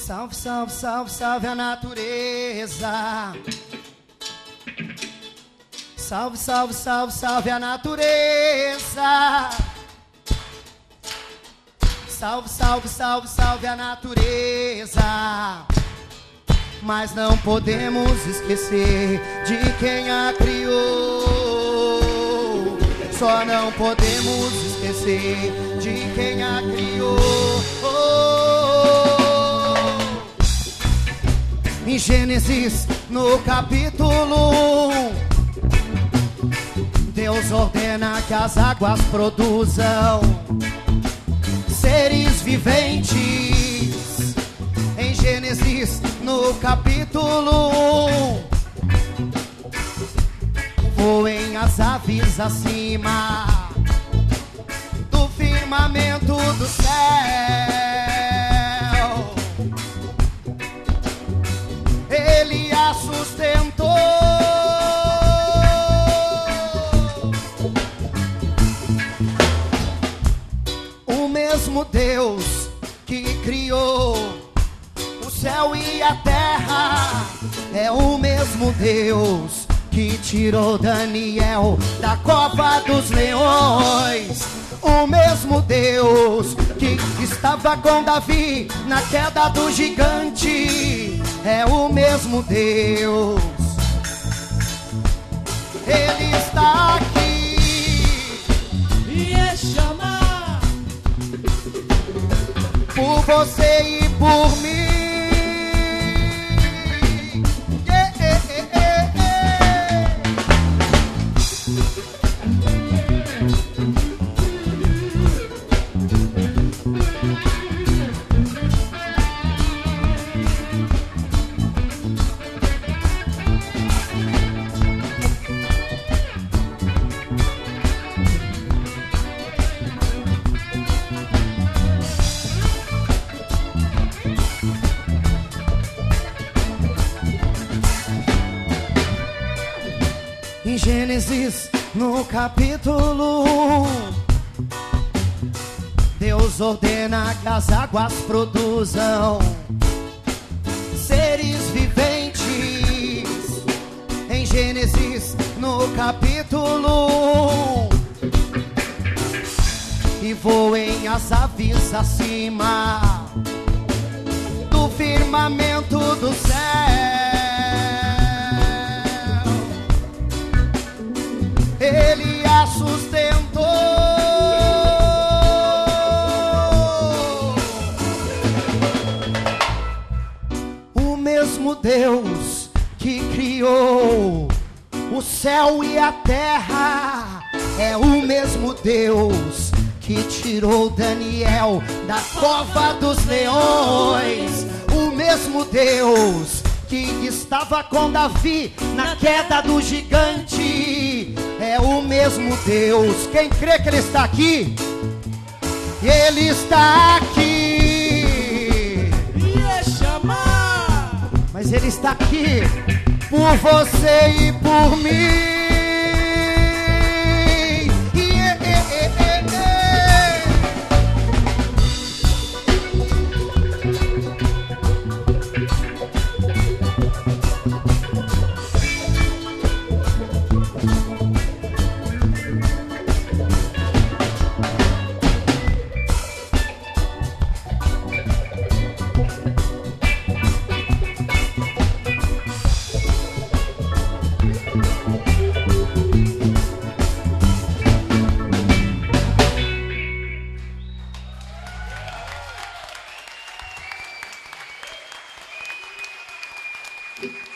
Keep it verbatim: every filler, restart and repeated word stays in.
Salve, salve, salve, salve a natureza. Salve, salve, salve, salve a natureza. Salve, salve, salve, salve a natureza. Mas não podemos esquecer de quem a criou. Só não podemos esquecer de quem a criou. Em Gênesis, no capítulo um, Deus ordena que as águas produzam seres viventes. Em Gênesis, no capítulo um, voem as aves acima do firmamento do céu. Ele a sustentou. O mesmo Deus que criou o céu e a terra é o mesmo Deus que tirou Daniel da cova dos leões. O mesmo Deus que estava com Davi na queda do gigante é o mesmo Deus. Ele está aqui e é chamar por você e por mim. Yeah, yeah, yeah, yeah. Em Gênesis, no capítulo um, Deus ordena que as águas produzam seres viventes. Em Gênesis, no capítulo um, e voem as aves acima do firmamento do céu. Ele a sustentou. O mesmo Deus que criou o céu e a terra é o mesmo Deus que tirou Daniel da cova dos leões. O mesmo Deus que estava com Davi na queda do gigante é o mesmo Deus. Quem crê que Ele está aqui? Ele está aqui e é chamar, mas Ele está aqui por você e por mim. Yeah, yeah, yeah, yeah. Thank you.